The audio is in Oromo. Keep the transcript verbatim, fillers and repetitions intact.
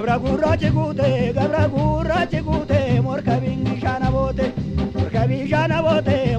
Gabra gurrachi gute, gabra gurrachi gute, morka bingi shana bote, morka bingi shana bote.